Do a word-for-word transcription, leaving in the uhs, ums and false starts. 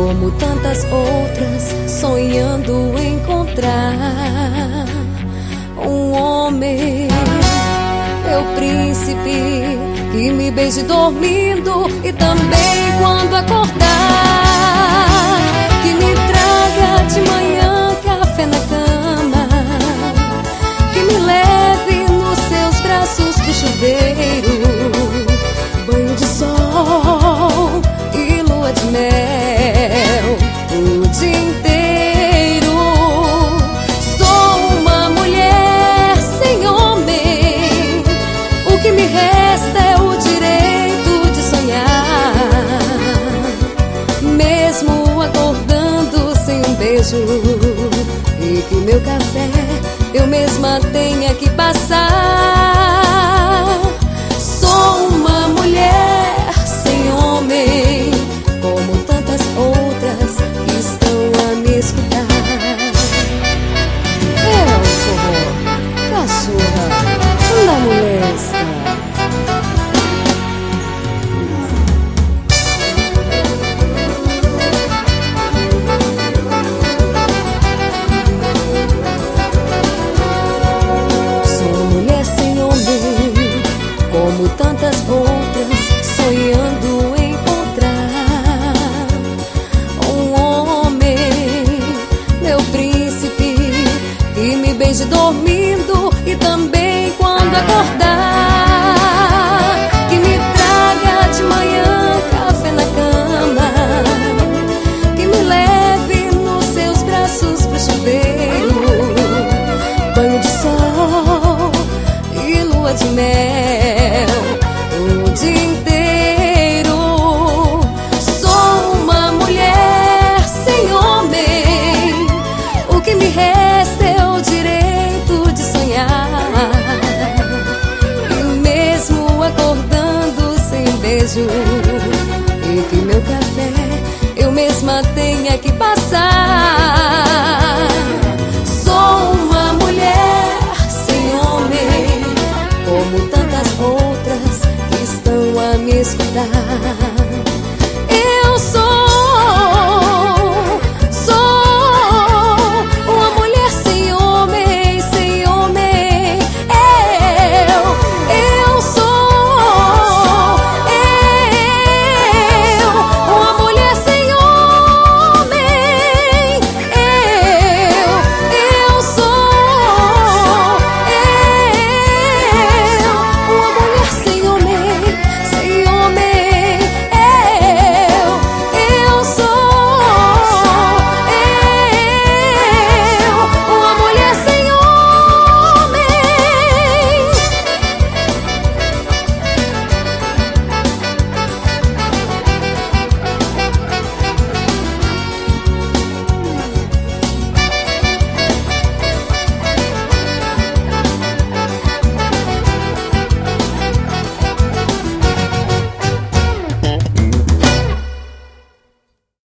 como tantas outras, sonhando encontrar um homem, meu príncipe, que me beije dormindo e também quando acordar, que me traga de manhã café na cama, que me leve nos seus braços pro chuveiro, banho de sol e lua de mel o dia inteiro. Sou uma mulher sem homem, o que me resta é o direito de sonhar, mesmo acordando sem um beijo, e que meu café eu mesma tenha que passar. Sou uma mulher sem homem, como tantas outras que estão a me escutar. É o forró, cachorra, não molesta. Como tantas outras, sonhando encontrar um homem, meu príncipe, que me beije dormindo e também quando acordar, que me traga de manhã café na cama, que me leve nos seus braços pro chuveiro, banho de sol e lua de mel o dia inteiro. Sou uma mulher sem homem, o que me resta é o direito de sonhar, e mesmo acordando sem beijo, e que meu café eu mesma tenha que passar. Sou uma mulher sem homem, como tantas outras que estão a me escutar.